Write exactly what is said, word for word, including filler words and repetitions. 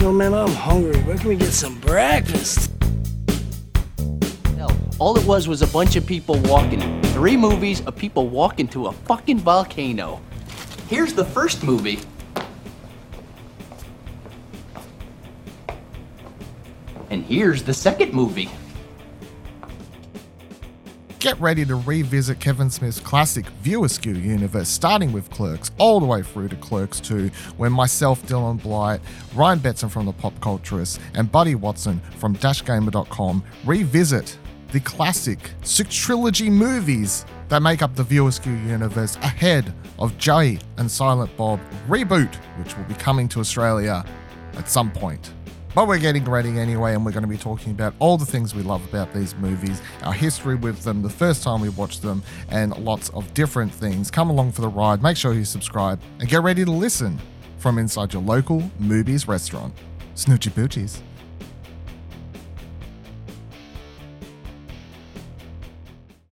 Yo, man, I'm hungry. Where can we get some breakfast? Hell, all it was was a bunch of people walking. Three movies of people walking to a fucking volcano. Here's the first movie. And here's the second movie. Get ready to revisit Kevin Smith's classic View Askew universe, starting with Clerks, all the way through to Clerks two, where myself, Dylan Blight, Ryan Betson from The Pop Culturist, and Buddy Watson from Dash Gamer dot com revisit the classic six trilogy movies that make up the View Askew universe ahead of Jay and Silent Bob Reboot, which will be coming to Australia at some point. But we're getting ready anyway, and we're going to be talking about all the things we love about these movies, our history with them, the first time we watched them, and lots of different things. Come along for the ride, make sure you subscribe, and get ready to listen from inside your local movies restaurant. Snoochie Boochies.